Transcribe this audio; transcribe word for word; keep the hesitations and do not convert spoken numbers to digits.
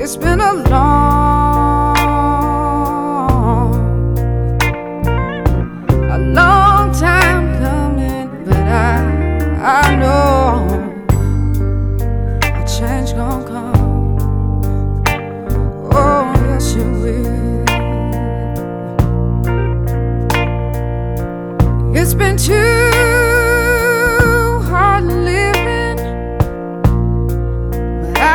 It's been a long, a long time coming, but I, I know a change gon' come. Oh, yes, you will. It's been too